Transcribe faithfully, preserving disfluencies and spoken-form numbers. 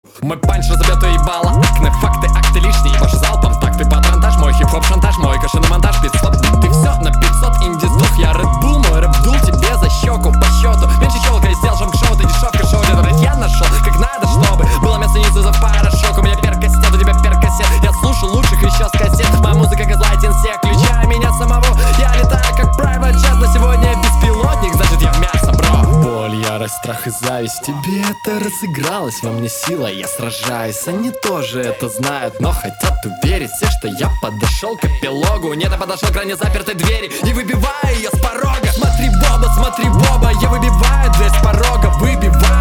Мой панч разобьет то ебало, акне, факты, акты лишние. Ваш залпом, так ты патронтаж, мой хип-хоп шантаж, мой кашиномонтаж, пятьсот. Ты все на пятьсот, инди сдох, я Red Bull, мой рэп дул тебе за щеку по счету. Меньше челка и сделал жамк шоу, ты дешевка шоу, где брать я нашел, как надо, чтобы было мясо не за порошок. У меня перкассет, у тебя перкассет, я слушал лучших еще с кассет. Моя музыка газлайтин всех, включая меня самого. Я летаю как private jet, но сегодня я беспилотник, значит я в мясо, бро. Боль, ярость, страх и зависть, тебе это разыгралось, во мне сила, я сражаюсь. Они тоже это знают, но хотят уверить все, что я подошел к эпилогу. Нет, я подошел к крайне запертой двери и выбиваю ее с порога. Смотри, Боба, смотри, Боба, я выбиваю дверь с порога, выбиваю